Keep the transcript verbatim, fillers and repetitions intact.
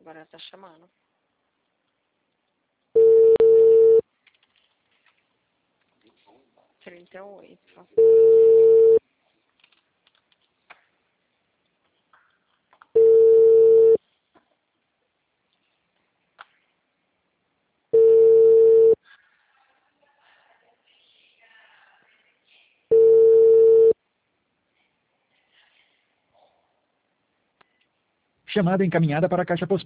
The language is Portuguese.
agora ela tá chamando. trinta e oito. Chamada encaminhada para a caixa postal.